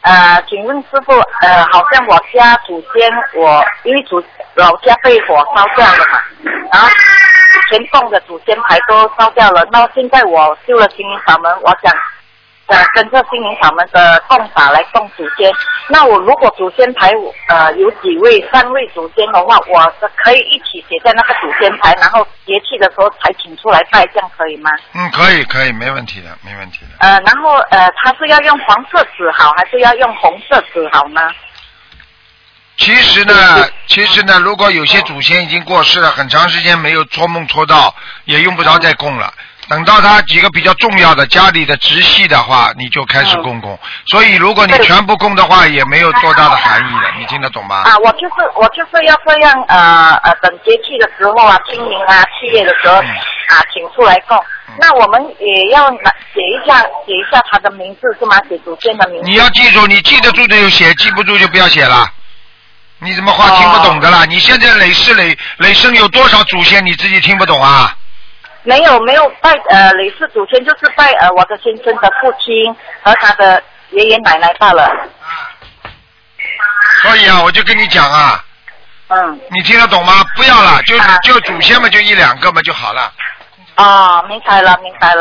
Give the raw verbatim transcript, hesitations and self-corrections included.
呃，请问师傅，呃，好像我家祖先，我因为祖老家被火烧掉了嘛，然后全栋的祖先牌都烧掉了，那现在我修了心灵法门，我想呃跟着心灵法门的供法来供祖先。那我如果祖先牌呃有几位三位祖先的话，我可以一起写在那个祖先牌，然后节气的时候才请出来拜，这样可以吗？ 嗯，可以可以，没问题的，没问题的。 呃，然后呃，他是要用黄色纸好，还是要用红色纸好呢？ 其实呢，其实呢，如果有些祖先已经过世了，很长时间没有托梦托到，也用不着再供了。等到他几个比较重要的家里的直系的话，你就开始供供。所以如果你全部供的话，也没有多大的含义的，你听得懂吗？ 啊，我就是我就是要这样呃呃，等节气的时候啊，清明啊，七月的时候、嗯、啊，请出来供。嗯、那我们也要写一下写一下他的名字是吗？写祖先的名字。 你要记住，你记得住就写，记不住就不要写了。你怎么话听不懂的啦？哦、你现在累世累累生有多少祖先，你自己听不懂啊？ 没有没有拜呃累世祖先，就是拜呃我的先生的父亲和他的爷爷奶奶罢了。 所以啊，我就跟你讲啊， 嗯， 你听得懂吗？不要了，就、啊、就祖先嘛，就一两个嘛就好了。 哦，明白了明白了。